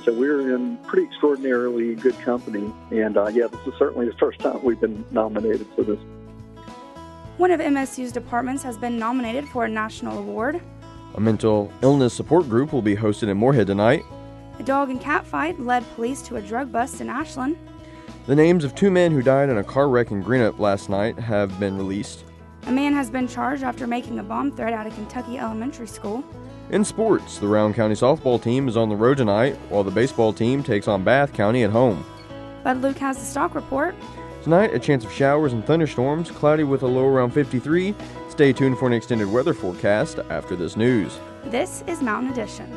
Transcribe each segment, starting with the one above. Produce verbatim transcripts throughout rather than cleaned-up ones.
So we're in pretty extraordinarily good company. And uh, yeah, this is certainly the first time we've been nominated for this. One of M S U's departments has been nominated for a national award. A mental illness support group will be hosted in Moorhead tonight. A dog and cat fight led police to a drug bust in Ashland. The names of two men who died in a car wreck in Greenup last night have been released. A man has been charged after making a bomb threat at a Kentucky elementary school. In sports, the Round County softball team is on the road tonight, while the baseball team takes on Bath County at home. Bud Luke has the stock report. Tonight, a chance of showers and thunderstorms, cloudy with a low around fifty-three. Stay tuned for an extended weather forecast after this news. This is Mountain Edition.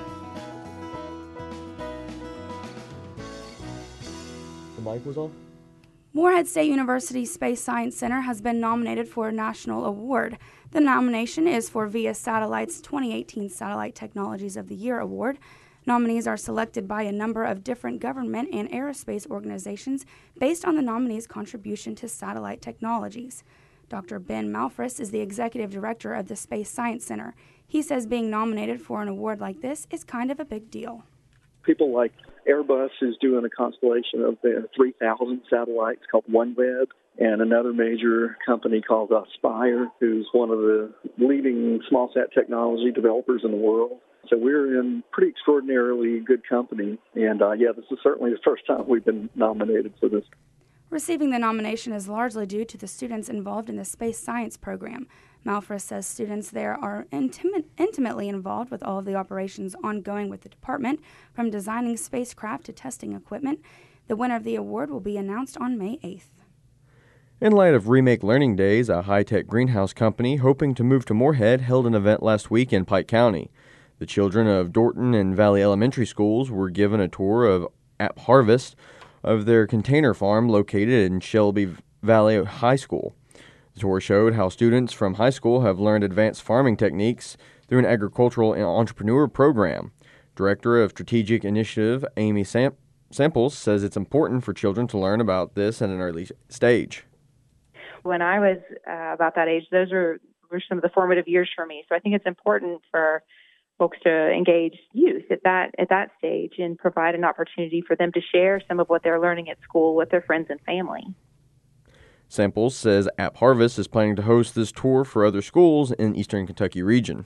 The mic was on? Moorhead State University Space Science Center has been nominated for a national award. The nomination is for Via Satellite's twenty eighteen Satellite Technologies of the Year Award. Nominees are selected by a number of different government and aerospace organizations based on the nominee's contribution to satellite technologies. Doctor Ben Malfris is the executive director of the Space Science Center. He says being nominated for an award like this is kind of a big deal. People like Airbus is doing a constellation of their three thousand satellites called OneWeb, and another major company called Aspire, who's one of the leading small-sat technology developers in the world. So we're in pretty extraordinarily good company, and uh, yeah, this is certainly the first time we've been nominated for this. Receiving the nomination is largely due to the students involved in the space science program. Malfris says students there are intimate, intimately involved with all of the operations ongoing with the department, from designing spacecraft to testing equipment. The winner of the award will be announced on May eighth. In light of Remake Learning Days, a high-tech greenhouse company hoping to move to Moorhead held an event last week in Pike County. The children of Dorton and Valley Elementary Schools were given a tour of App Harvest of their container farm located in Shelby Valley High School. The tour showed how students from high school have learned advanced farming techniques through an agricultural and entrepreneur program. Director of Strategic Initiative Amy Sam- Samples says it's important for children to learn about this at an early stage. When I was uh, about that age, those were, were some of the formative years for me. So I think it's important for folks to engage youth at that at that stage and provide an opportunity for them to share some of what they're learning at school with their friends and family. Samples says App Harvest is planning to host this tour for other schools in the Eastern Kentucky region.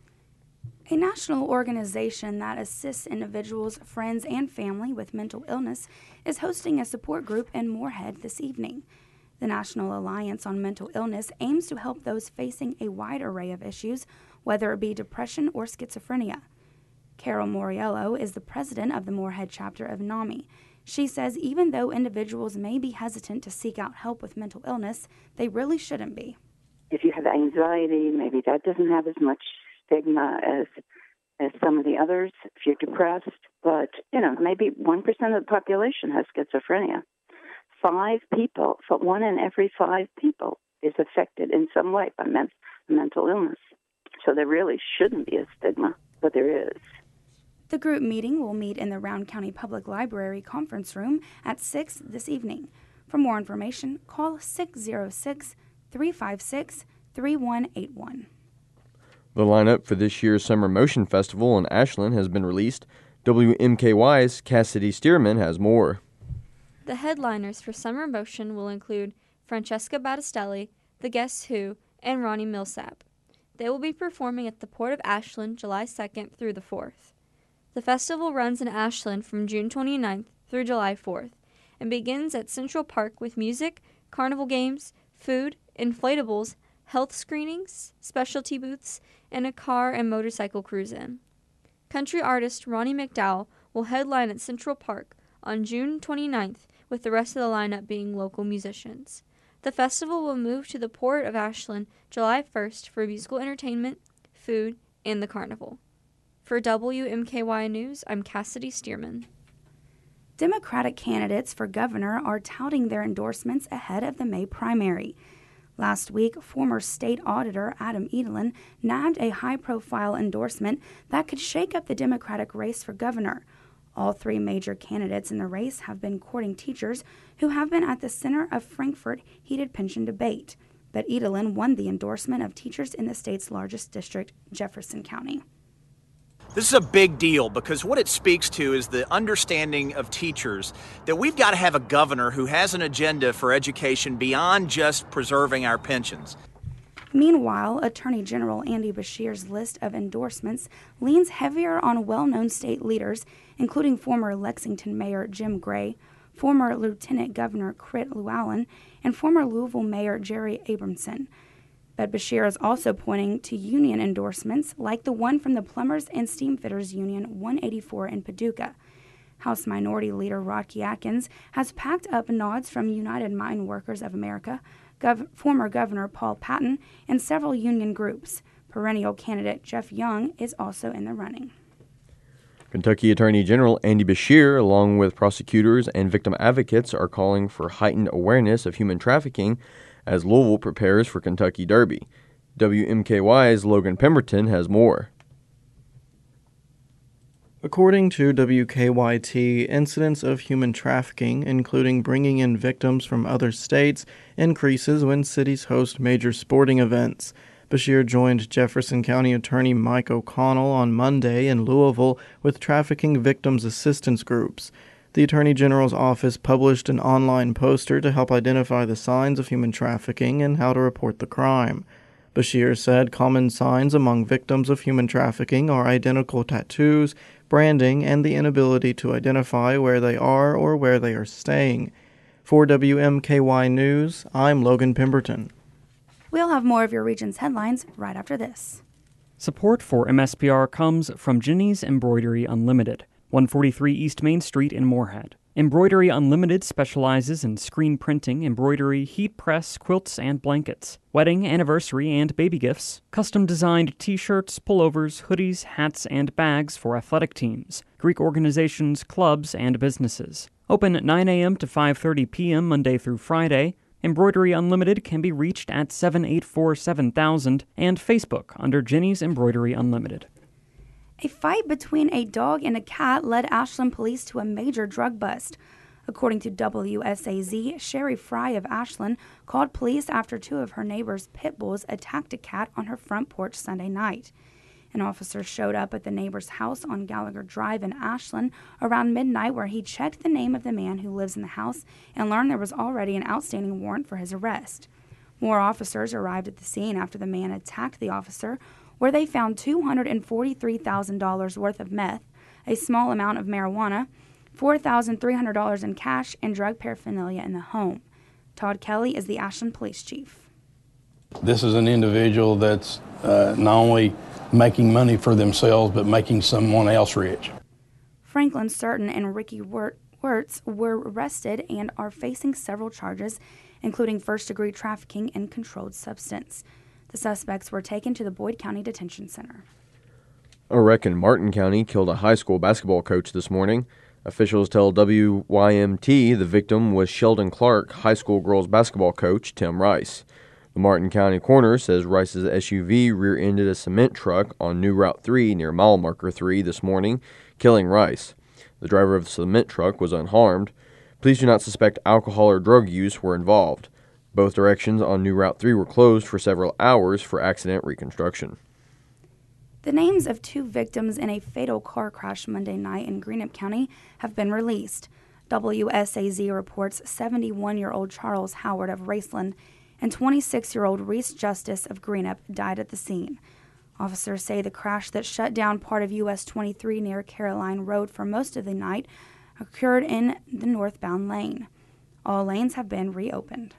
A national organization that assists individuals, friends, and family with mental illness is hosting a support group in Moorhead this evening. The National Alliance on Mental Illness aims to help those facing a wide array of issues, whether it be depression or schizophrenia. Carol Moriello is the president of the Moorhead chapter of NAMI. She says even though individuals may be hesitant to seek out help with mental illness, they really shouldn't be. If you have anxiety, maybe that doesn't have as much stigma as as some of the others. If you're depressed, but, you know, maybe one percent of the population has schizophrenia. Five people, one in every five people is affected in some way by men- mental illness. So there really shouldn't be a stigma, but there is. The group meeting will meet in the Round County Public Library conference room at six this evening. For more information, call six oh six, three five six, three one eight one. The lineup for this year's Summer Motion Festival in Ashland has been released. W M K Y's Cassidy Stearman has more. The headliners for Summer Motion will include Francesca Battistelli, The Guess Who, and Ronnie Millsap. They will be performing at the Port of Ashland July second through the fourth. The festival runs in Ashland from June twenty-ninth through July fourth and begins at Central Park with music, carnival games, food, inflatables, health screenings, specialty booths, and a car and motorcycle cruise-in. Country artist Ronnie McDowell will headline at Central Park on June twenty-ninth, with the rest of the lineup being local musicians. The festival will move to the Port of Ashland July first for musical entertainment, food, and the carnival. For W M K Y News, I'm Cassidy Stearman. Democratic candidates for governor are touting their endorsements ahead of the May primary. Last week, former state auditor Adam Edelin nabbed a high-profile endorsement that could shake up the Democratic race for governor. All three major candidates in the race have been courting teachers who have been at the center of Frankfort heated pension debate. But Edelin won the endorsement of teachers in the state's largest district, Jefferson County. This is a big deal because what it speaks to is the understanding of teachers that we've got to have a governor who has an agenda for education beyond just preserving our pensions. Meanwhile, Attorney General Andy Beshear's list of endorsements leans heavier on well-known state leaders, including former Lexington Mayor Jim Gray, former Lieutenant Governor Crit Llewellyn, and former Louisville Mayor Jerry Abramson. But Beshear is also pointing to union endorsements like the one from the Plumbers and Steamfitters Union one eighty-four in Paducah. House Minority Leader Rocky Atkins has packed up nods from United Mine Workers of America, Gov- former Governor Paul Patton, and several union groups. Perennial candidate Jeff Young is also in the running. Kentucky Attorney General Andy Beshear, along with prosecutors and victim advocates, are calling for heightened awareness of human trafficking as Louisville prepares for Kentucky Derby. W M K Y's Logan Pemberton has more. According to W K Y T, incidents of human trafficking, including bringing in victims from other states, increases when cities host major sporting events. Beshear joined Jefferson County Attorney Mike O'Connell on Monday in Louisville with trafficking victims assistance groups. The Attorney General's office published an online poster to help identify the signs of human trafficking and how to report the crime. Beshear said common signs among victims of human trafficking are identical tattoos, branding, and the inability to identify where they are or where they are staying. For W M K Y News, I'm Logan Pemberton. We'll have more of your region's headlines right after this. Support for M S P R comes from Jenny's Embroidery Unlimited, one forty-three East Main Street in Moorhead. Embroidery Unlimited specializes in screen printing, embroidery, heat press, quilts, and blankets, wedding, anniversary, and baby gifts, custom-designed t-shirts, pullovers, hoodies, hats, and bags for athletic teams, Greek organizations, clubs, and businesses. Open at nine a.m. to five thirty p.m. Monday through Friday. Embroidery Unlimited can be reached at seven eight four seven thousand and Facebook under Jenny's Embroidery Unlimited. A fight between a dog and a cat led Ashland police to a major drug bust. According to W S A Z, Sherry Fry of Ashland called police after two of her neighbor's pit bulls attacked a cat on her front porch Sunday night. An officer showed up at the neighbor's house on Gallagher Drive in Ashland around midnight, where he checked the name of the man who lives in the house and learned there was already an outstanding warrant for his arrest. More officers arrived at the scene after the man attacked the officer, where they found two hundred forty-three thousand dollars worth of meth, a small amount of marijuana, four thousand three hundred dollars in cash, and drug paraphernalia in the home. Todd Kelly is the Ashland Police Chief. This is an individual that's uh, not only making money for themselves, but making someone else rich. Franklin Certain and Ricky Wirtz were arrested and are facing several charges, including first-degree trafficking and controlled substance. The suspects were taken to the Boyd County Detention Center. A wreck in Martin County killed a high school basketball coach this morning. Officials tell W Y M T the victim was Sheldon Clark, high school girls basketball coach Tim Rice. The Martin County coroner says Rice's S U V rear-ended a cement truck on New Route three near mile marker three this morning, killing Rice. The driver of the cement truck was unharmed. Police do not suspect alcohol or drug use were involved. Both directions on New Route three were closed for several hours for accident reconstruction. The names of two victims in a fatal car crash Monday night in Greenup County have been released. W S A Z reports seventy-one-year-old Charles Howard of Raceland and twenty-six-year-old Reese Justice of Greenup died at the scene. Officers say the crash that shut down part of U S twenty-three near Caroline Road for most of the night occurred in the northbound lane. All lanes have been reopened.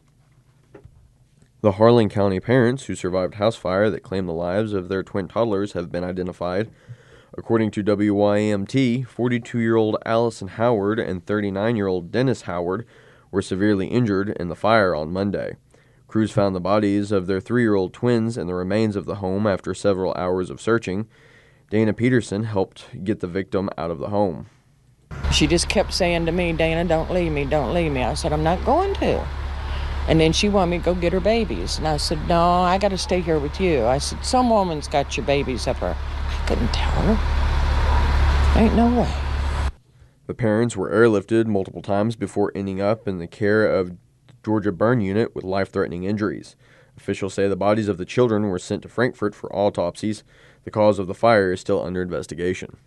The Harlan County parents who survived house fire that claimed the lives of their twin toddlers have been identified. According to W Y M T, forty-two-year-old Allison Howard and thirty-nine-year-old Dennis Howard were severely injured in the fire on Monday. Crews found the bodies of their three-year-old twins and the remains of the home after several hours of searching. Dana Peterson helped get the victim out of the home. She just kept saying to me, "Dana, don't leave me, don't leave me." I said, "I'm not going to." And then she wanted me to go get her babies. And I said, "No, I got to stay here with you." I said, "Some woman's got your babies up her." I couldn't tell her. Ain't no way. The parents were airlifted multiple times before ending up in the care of Georgia Burn Unit with life-threatening injuries. Officials say the bodies of the children were sent to Frankfort for autopsies. The cause of the fire is still under investigation.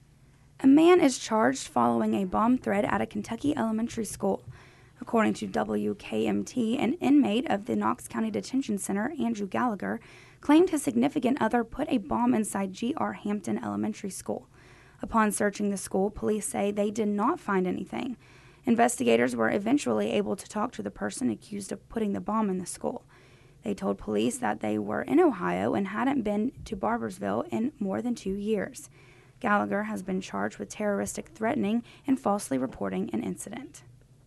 A man is charged following a bomb threat at a Kentucky elementary school. According to W K M T, an inmate of the Knox County Detention Center, Andrew Gallagher, claimed his significant other put a bomb inside G R Hampton Elementary School. Upon searching the school, police say they did not find anything. Investigators were eventually able to talk to the person accused of putting the bomb in the school. They told police that they were in Ohio and hadn't been to Barbersville in more than two years. Gallagher has been charged with terroristic threatening and falsely reporting an incident.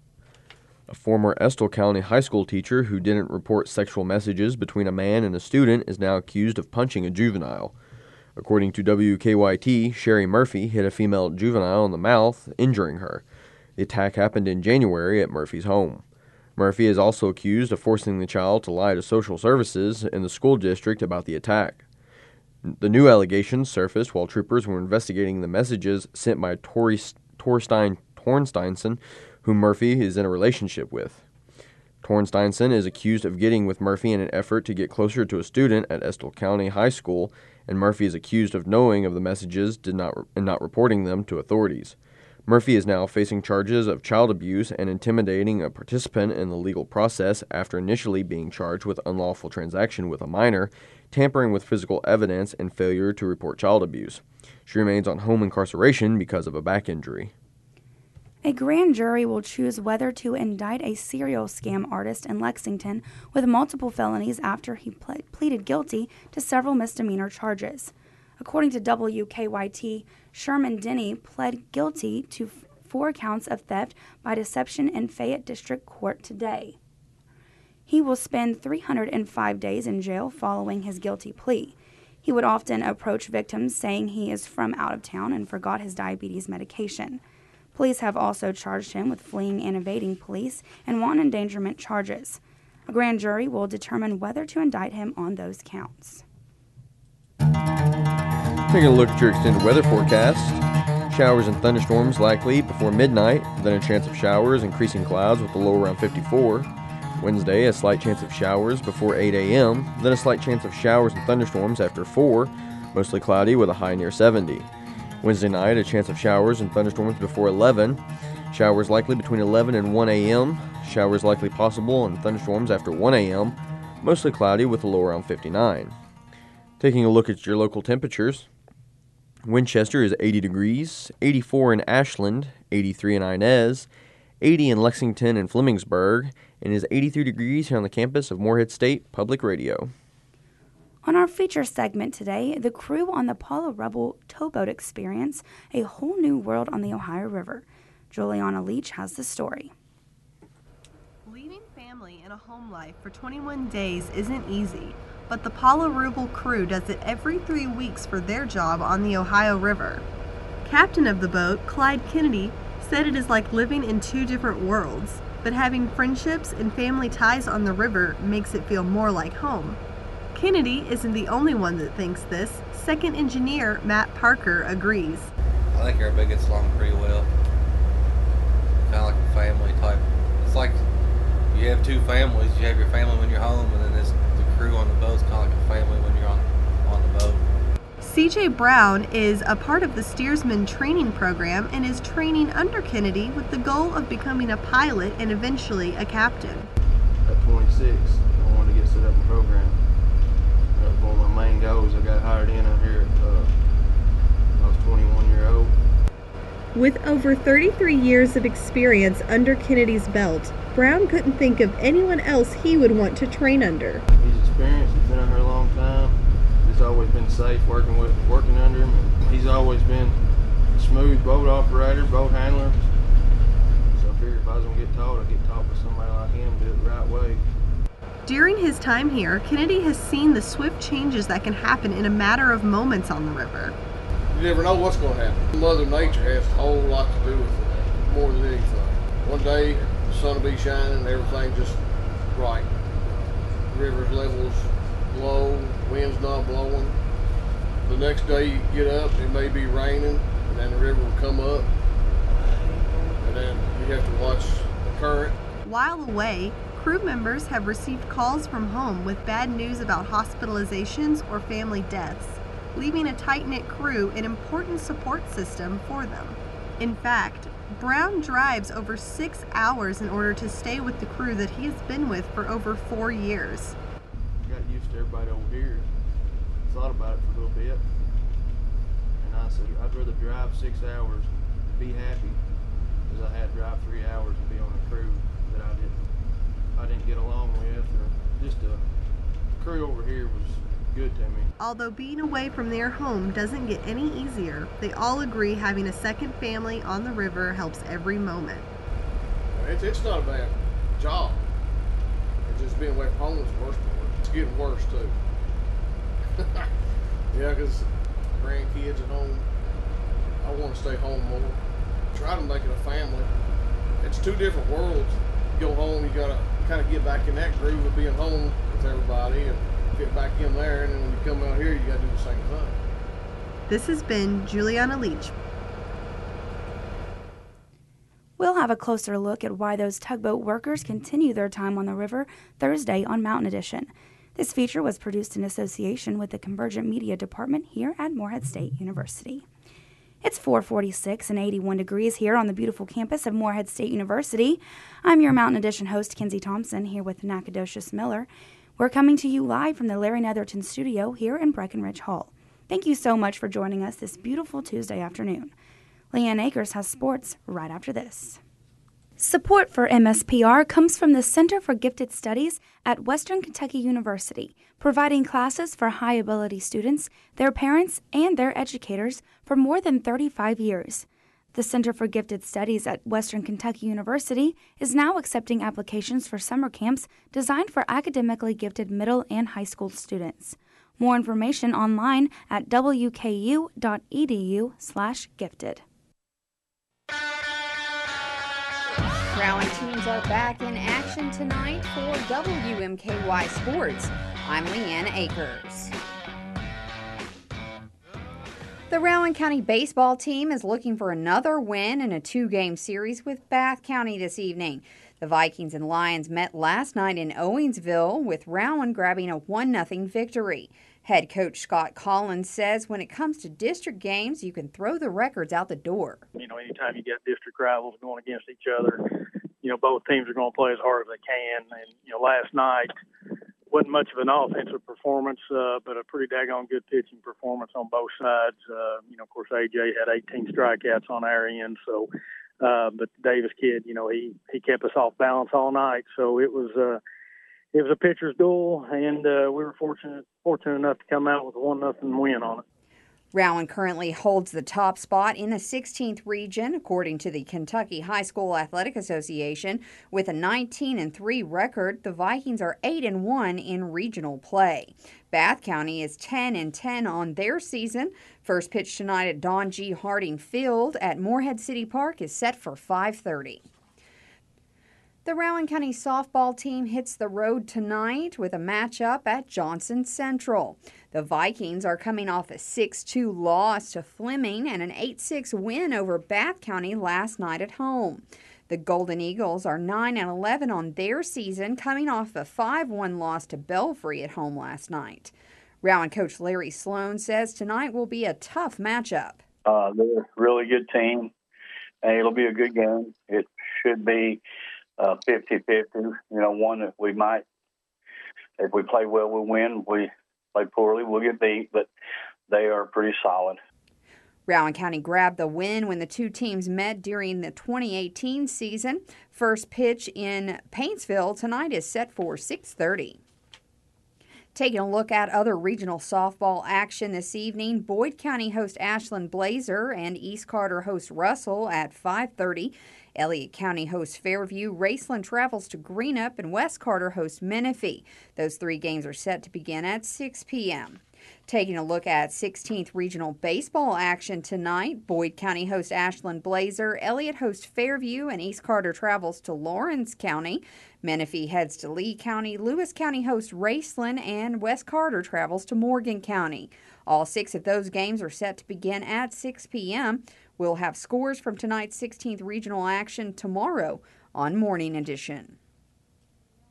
A former Estill County high school teacher who didn't report sexual messages between a man and a student is now accused of punching a juvenile. According to W K Y T, Sherry Murphy hit a female juvenile in the mouth, injuring her. The attack happened in January at Murphy's home. Murphy is also accused of forcing the child to lie to social services in the school district about the attack. The new allegations surfaced while troopers were investigating the messages sent by Tori Torstein Tornsteinson, whom Murphy is in a relationship with. Tornsteinson is accused of getting with Murphy in an effort to get closer to a student at Estill County High School, and Murphy is accused of knowing of the messages did not re- and not reporting them to authorities. Murphy is now facing charges of child abuse and intimidating a participant in the legal process after initially being charged with unlawful transaction with a minor, tampering with physical evidence, and failure to report child abuse. She remains on home incarceration because of a back injury. A grand jury will choose whether to indict a serial scam artist in Lexington with multiple felonies after he ple- pleaded guilty to several misdemeanor charges. According to W K Y T, Sherman Denny pled guilty to f- four counts of theft by deception in Fayette District Court today. He will spend three hundred five days in jail following his guilty plea. He would often approach victims saying he is from out of town and forgot his diabetes medication. Police have also charged him with fleeing and evading police and wanton endangerment charges. A grand jury will determine whether to indict him on those counts. Taking a look at your extended weather forecast. Showers and thunderstorms likely before midnight, then a chance of showers, increasing clouds with a low around fifty-four. Wednesday, a slight chance of showers before eight a.m., then a slight chance of showers and thunderstorms after four, mostly cloudy with a high near seventy. Wednesday night, a chance of showers and thunderstorms before eleven. Showers likely between eleven and one a.m. Showers likely possible and thunderstorms after one a.m. Mostly cloudy with a low around fifty-nine. Taking a look at your local temperatures. Winchester is eighty degrees, eighty-four in Ashland, eighty-three in Inez, eighty in Lexington and Flemingsburg, and is eighty-three degrees here on the campus of Morehead State Public Radio. On our feature segment today, the crew on the Paula Rebel towboat experience a whole new world on the Ohio River. Juliana Leach has the story. Leaving family and a home life for twenty-one days isn't easy, but the Paula Rebel crew does it every three weeks for their job on the Ohio River. Captain of the boat, Clyde Kennedy, said it is like living in two different worlds, but having friendships and family ties on the river makes it feel more like home. Kennedy isn't the only one that thinks this. Second engineer Matt Parker agrees. I think everybody gets along pretty well. Kind of like a family type. It's like you have two families. You have your family when you're home, and then this, the crew on the boat's kind of like a family when you're on, on the boat. C J Brown is a part of the steersman training program and is training under Kennedy with the goal of becoming a pilot and eventually a captain. At twenty-six, I wanted to get set up in program. That's one of my main goals. I got hired in out here at, uh, I was twenty-one year old. With over thirty-three years of experience under Kennedy's belt, Brown couldn't think of anyone else he would want to train under. He's experienced, he's been out here a long time. He's always been safe working with, working under him. He's always been a smooth boat operator, boat handler. So I figured if I was gonna get taught, I'd get taught by somebody like him, do it the right way. During his time here, Kennedy has seen the swift changes that can happen in a matter of moments on the river. You never know what's going to happen. Mother Nature has a whole lot to do with it, more than anything. One day, the sun will be shining, everything just right. River's levels low, wind's not blowing. The next day you get up, it may be raining, and then the river will come up, and then you have to watch the current. While away, crew members have received calls from home with bad news about hospitalizations or family deaths. leaving a tight-knit crew an important support system for them. In fact, Brown drives over six hours in order to stay with the crew that he has been with for over four years. I got used to everybody over here. Thought about it for a little bit. And I said, I'd rather drive six hours and be happy as I had to drive three hours and be on a crew that I didn't I didn't get along with. Or just a, the crew over here was good to me. Although being away from their home doesn't get any easier, they all agree having a second family on the river helps every moment. It's, it's not a bad job. It's just being away from home is the worst part. It's getting worse too. Yeah, because grandkids at home, I want to stay home more. Try to make it a family. It's two different worlds. You go home, you got to kind of get back in that groove of being home with everybody and get back in there, and then when you come out here, you got to do the same thing. This has been Juliana Leach. We'll have a closer look at why those tugboat workers continue their time on the river Thursday on Mountain Edition. This feature was produced in association with the Convergent Media Department here at Morehead State University. It's four forty-six and eighty-one degrees here on the beautiful campus of Morehead State University. I'm your Mountain Edition host, Kenzie Thompson, here with Nacogdoches Miller. We're coming to you live from the Larry Netherton studio here in Breckenridge Hall. Thank you so much for joining us this beautiful Tuesday afternoon. Leanne Akers has sports right after this. Support for M S P R comes from the Center for Gifted Studies at Western Kentucky University, providing classes for high-ability students, their parents, and their educators for more than thirty-five years. The Center for Gifted Studies at Western Kentucky University is now accepting applications for summer camps designed for academically gifted middle and high school students. More information online at w k u dot e d u slash gifted. Rowan teams are back in action tonight for W M K Y Sports. I'm Leanne Akers. The Rowan County baseball team is looking for another win in a two-game series with Bath County this evening. The Vikings and Lions met last night in Owensville, with Rowan grabbing a one nothing victory. Head coach Scott Collins says when it comes to district games, you can throw the records out the door. You know, anytime you get district rivals going against each other, you know, both teams are going to play as hard as they can. And, you know, last night wasn't much of an offensive performance, uh, but a pretty daggone good pitching performance on both sides. Uh, you know, of course, A J had eighteen strikeouts on our end. So, uh, but the Davis kid, you know, he, he kept us off balance all night. So it was, uh, it was a pitcher's duel, and uh, we were fortunate fortunate enough to come out with a one nothing win on it. Rowan currently holds the top spot in the sixteenth region, according to the Kentucky High School Athletic Association. With a nineteen and three record, the Vikings are eight and one in regional play. Bath County is ten and ten on their season. First pitch tonight at Don G. Harding Field at Morehead City Park is set for five thirty. The Rowan County softball team hits the road tonight with a matchup at Johnson Central. The Vikings are coming off a six two loss to Fleming and an eight six win over Bath County last night at home. The Golden Eagles are nine and eleven on their season, coming off a five one loss to Belfry at home last night. Rowan coach Larry Sloan says tonight will be a tough matchup. Uh, they're a really good team, and it'll be a good game. It should be Uh, fifty-fifty, you know, one that we might, if we play well, we'll win. If we play poorly, we'll get beat, but they are pretty solid. Rowan County grabbed the win when the two teams met during the twenty eighteen season. First pitch in Paintsville tonight is set for six thirty. Taking a look at other regional softball action this evening, Boyd County hosts Ashland Blazer and East Carter hosts Russell at five thirty. Elliott County hosts Fairview, Raceland travels to Greenup, and West Carter hosts Menifee. Those three games are set to begin at six p.m. Taking a look at sixteenth regional baseball action tonight, Boyd County hosts Ashland Blazer, Elliott hosts Fairview, and East Carter travels to Lawrence County. Menifee heads to Lee County, Lewis County hosts Raceland, and West Carter travels to Morgan County. All six of those games are set to begin at six p.m. We'll have scores from tonight's sixteenth regional action tomorrow on Morning Edition.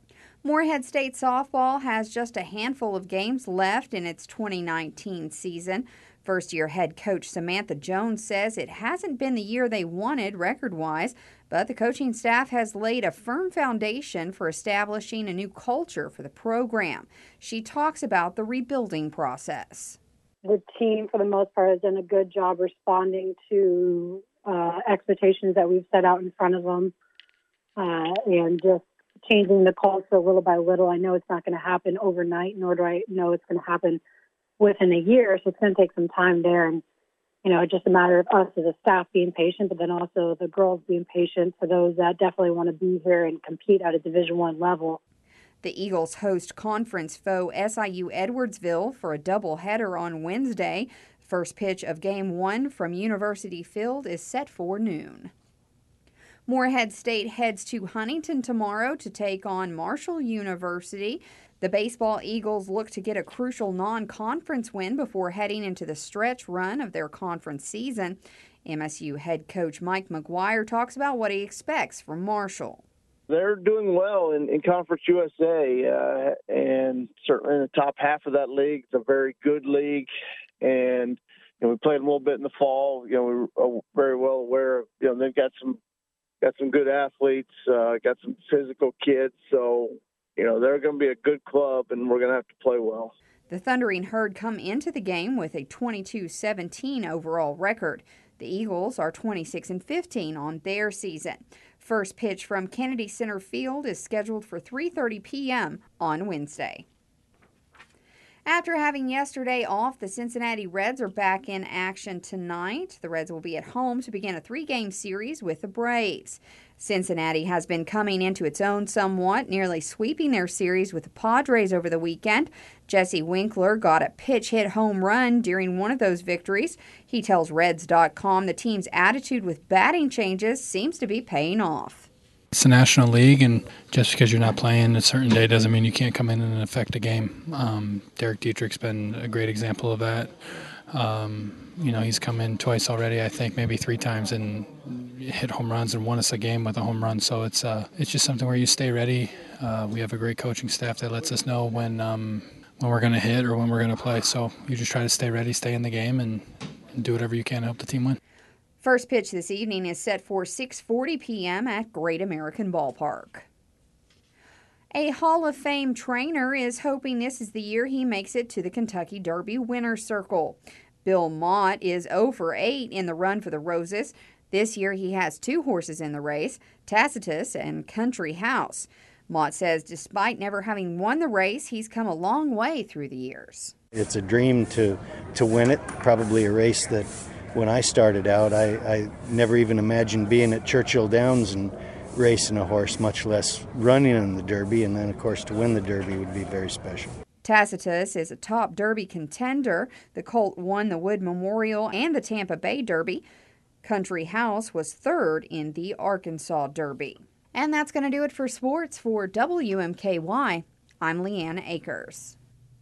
Morehead State softball has just a handful of games left in its twenty nineteen season. First-year head coach Samantha Jones says it hasn't been the year they wanted record-wise, but the coaching staff has laid a firm foundation for establishing a new culture for the program. She talks about the rebuilding process. The team, for the most part, has done a good job responding to uh, expectations that we've set out in front of them, uh, and just changing the culture little by little. I know it's not going to happen overnight, nor do I know it's going to happen within a year, so it's going to take some time there. And, you know, it's just a matter of us as a staff being patient, but then also the girls being patient for those that definitely want to be here and compete at a Division One level. The Eagles host conference foe S I U Edwardsville for a doubleheader on Wednesday. First pitch of Game one from University Field is set for noon. Morehead State heads to Huntington tomorrow to take on Marshall University. The baseball Eagles look to get a crucial non-conference win before heading into the stretch run of their conference season. M S U head coach Mike McGuire talks about what he expects from Marshall. They're doing well in, in Conference U S A, uh, and certainly in the top half of that league. It's a very good league, and you know, we played a little bit in the fall. You know, we were very well aware of, you know, they've got some got some good athletes, uh, got some physical kids, so you know, they're going to be a good club, and we're going to have to play well. The Thundering Herd come into the game with a twenty-two seventeen overall record. The Eagles are twenty-six and fifteen on their season. First pitch from Kennedy Center Field is scheduled for three thirty p.m. on Wednesday. After having yesterday off, the Cincinnati Reds are back in action tonight. The Reds will be at home to begin a three-game series with the Braves. Cincinnati has been coming into its own somewhat, nearly sweeping their series with the Padres over the weekend. Jesse Winkler got a pitch-hit home run during one of those victories. He tells Reds dot com the team's attitude with batting changes seems to be paying off. It's the National League, and just because you're not playing a certain day doesn't mean you can't come in and affect a game. Um, Derek Dietrich's been a great example of that. Um, you know, he's come in twice already, I think, maybe three times, and hit home runs and won us a game with a home run. So it's uh, it's just something where you stay ready. Uh, we have a great coaching staff that lets us know when um, when we're going to hit or when we're going to play. So you just try to stay ready, stay in the game, and, and do whatever you can to help the team win. First pitch this evening is set for six forty p.m. at Great American Ballpark. A Hall of Fame trainer is hoping this is the year he makes it to the Kentucky Derby winner's circle. Bill Mott is oh for eight in the run for the Roses. This year he has two horses in the race, Tacitus and Country House. Mott says despite never having won the race, he's come a long way through the years. It's a dream to, to win it, probably a race that when I started out, I, I never even imagined being at Churchill Downs and racing a horse, much less running in the Derby. And then, of course, to win the Derby would be very special. Tacitus is a top Derby contender. The colt won the Wood Memorial and the Tampa Bay Derby. Country House was third in the Arkansas Derby. And that's going to do it for sports for W M K Y. I'm Leanna Akers.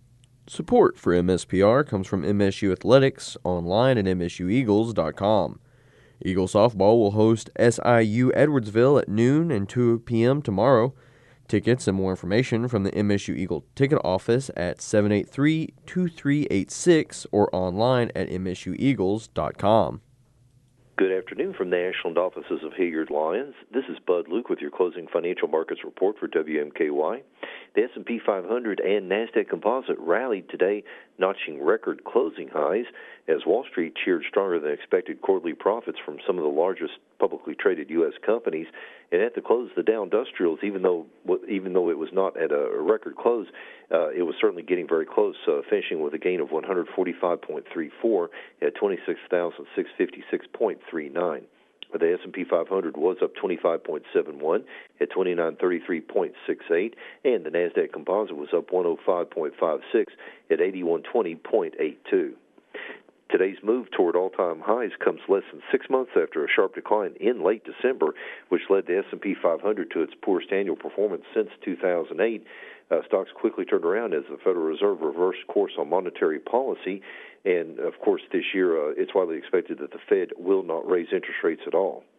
Support for M S P R comes from M S U Athletics, online at M S U Eagles dot com. Eagle softball will host S I U Edwardsville at noon and two p.m. tomorrow. Tickets and more information from the M S U Eagle ticket office at seven eight three, two three eight six or online at M S U Eagles dot com. Good afternoon from the Ashland offices of Hilliard Lyons. This is Bud Luke with your closing financial markets report for W M K Y. The S and P five hundred and NASDAQ Composite rallied today, notching record closing highs as Wall Street cheered stronger than expected quarterly profits from some of the largest publicly traded U S companies. And at the close, the Dow Industrials, even though even though it was not at a record close, uh, it was certainly getting very close, uh, finishing with a gain of one hundred forty-five point three four at twenty-six thousand six hundred fifty-six point three nine. The S and P five hundred was up twenty-five point seven one at twenty-nine thirty-three point six eight, and the NASDAQ Composite was up one oh five point five six at eighty-one twenty point eight two. Today's move toward all-time highs comes less than six months after a sharp decline in late December, which led the S and P five hundred to its poorest annual performance since two thousand eight. Uh, stocks quickly turned around as the Federal Reserve reversed course on monetary policy. And, of course, this year uh, it's widely expected that the Fed will not raise interest rates at all.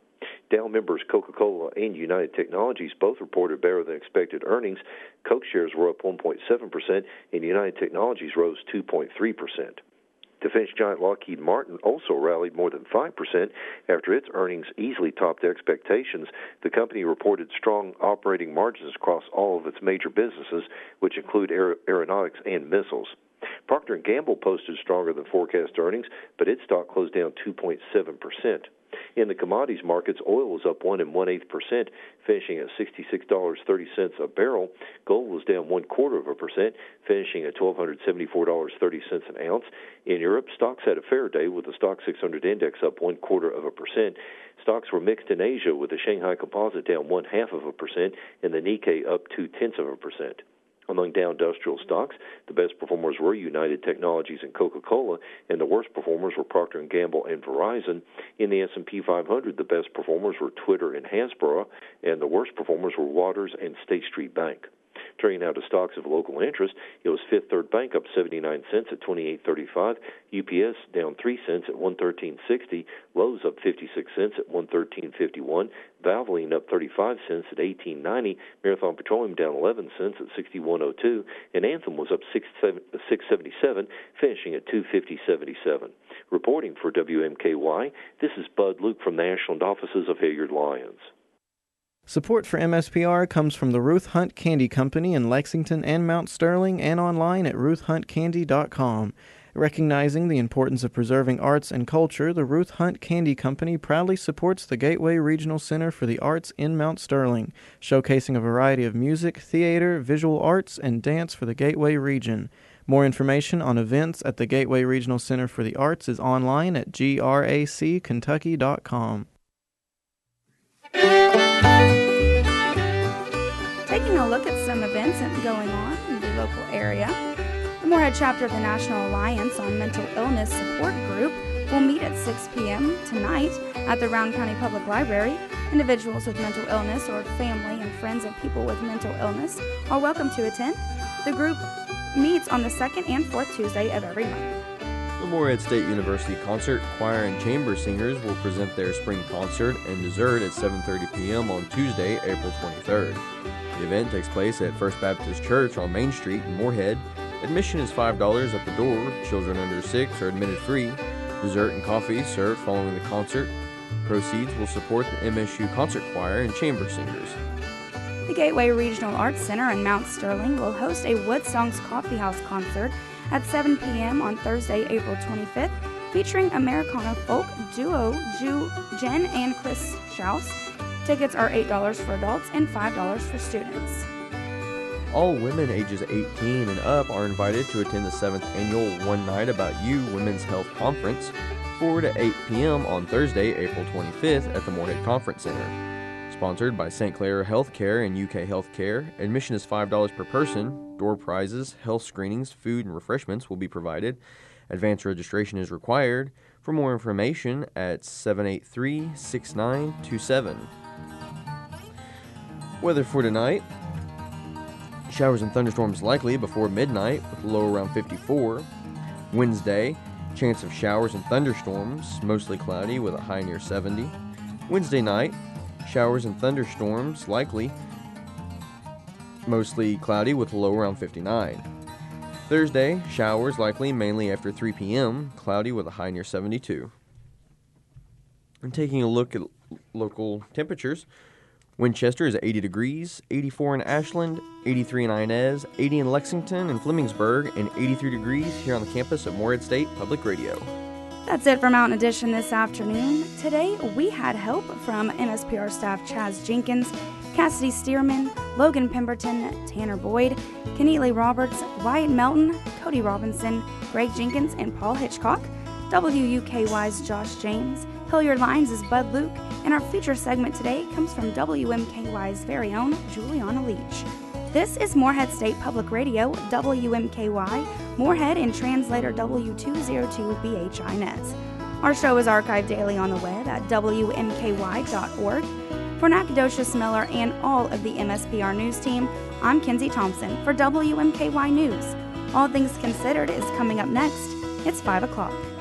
Dow members Coca-Cola and United Technologies both reported better than expected earnings. Coke shares were up one point seven percent, and United Technologies rose two point three percent. Defense giant Lockheed Martin also rallied more than five percent after its earnings easily topped expectations. The company reported strong operating margins across all of its major businesses, which include aer- aeronautics and missiles. Procter and Gamble posted stronger than forecast earnings, but its stock closed down two point seven percent. In the commodities markets, oil was up one and one eighth percent, finishing at sixty-six dollars and thirty cents a barrel. Gold was down one quarter of a percent, finishing at twelve hundred seventy-four dollars and thirty cents an ounce. In Europe, stocks had a fair day, with the Stock six hundred index up one quarter of a percent. Stocks were mixed in Asia, with the Shanghai Composite down one half of a percent and the Nikkei up two tenths of a percent. Among Dow Industrial stocks, the best performers were United Technologies and Coca-Cola, and the worst performers were Procter and Gamble and Verizon. In the S and P five hundred, the best performers were Twitter and Hasbro, and the worst performers were Waters and State Street Bank. Turning now to stocks of local interest, it was Fifth Third Bank up seventy-nine cents at twenty-eight thirty-five, U P S down three cents at one thirteen sixty, Lowe's up fifty-six cents at one thirteen fifty-one, Valvoline up thirty-five cents at eighteen ninety, Marathon Petroleum down eleven cents at sixty-one oh two, and Anthem was up six seventy-seven, finishing at two fifty seventy-seven. Reporting for W M K Y, this is Bud Luke from the Ashland offices of Hilliard Lyons. Support for M S P R comes from the Ruth Hunt Candy Company in Lexington and Mount Sterling, and online at ruth hunt candy dot com. Recognizing the importance of preserving arts and culture, the Ruth Hunt Candy Company proudly supports the Gateway Regional Center for the Arts in Mount Sterling, showcasing a variety of music, theater, visual arts, and dance for the Gateway region. More information on events at the Gateway Regional Center for the Arts is online at grac kentucky dot com. Taking a look at some events going on in the local area, the Moorhead chapter of the National Alliance on Mental Illness Support Group will meet at six p.m. tonight at the Round County Public Library. Individuals with mental illness or family and friends of people with mental illness are welcome to attend. The group meets on the second and fourth Tuesday of every month. The Moorhead State University Concert Choir and Chamber Singers will present their spring concert and dessert at seven thirty p.m. on Tuesday, April twenty-third. The event takes place at First Baptist Church on Main Street in Moorhead. Admission is five dollars at the door. Children under six are admitted free. Dessert and coffee served following the concert. Proceeds will support the M S U Concert Choir and Chamber Singers. The Gateway Regional Arts Center in Mount Sterling will host a Wood Songs Coffee House concert at seven p.m. on Thursday, April twenty-fifth, featuring Americana folk duo Ju- Jen and Chris Schaus. Tickets are eight dollars for adults and five dollars for students. All women ages eighteen and up are invited to attend the seventh Annual One Night About You Women's Health Conference, four to eight p.m. on Thursday, April twenty-fifth at the Moorhead Conference Center. Sponsored by Saint Clair Healthcare and U K Healthcare, admission is five dollars per person. Door prizes, health screenings, food, and refreshments will be provided. Advance registration is required. For more information at seven eight three, six nine two seven. Weather for tonight. Showers and thunderstorms likely before midnight with a low around fifty-four. Wednesday, chance of showers and thunderstorms, mostly cloudy with a high near seventy. Wednesday night, showers and thunderstorms likely, mostly cloudy with a low around fifty-nine. Thursday, showers likely mainly after three p.m., cloudy with a high near seventy-two. And taking a look at local temperatures, Winchester is eighty degrees, eighty-four in Ashland, eighty-three in Inez, eighty in Lexington and Flemingsburg, and eighty-three degrees here on the campus of Moorhead State Public Radio. That's it for Mountain Edition this afternoon. Today, we had help from M S P R staff Chaz Jenkins, Cassidy Stearman, Logan Pemberton, Tanner Boyd, Keneally Roberts, Wyatt Melton, Cody Robinson, Greg Jenkins, and Paul Hitchcock. W U K Y's Josh James, Hilliard Lyons is Bud Luke, and our feature segment today comes from W M K Y's very own Juliana Leach. This is Moorhead State Public Radio, W M K Y, Moorhead, and translator W two oh two B H I Net. Our show is archived daily on the web at W M K Y dot org. For Nacogdoches Miller and all of the M S P R News team, I'm Kenzie Thompson for W M K Y News. All Things Considered is coming up next. It's five o'clock.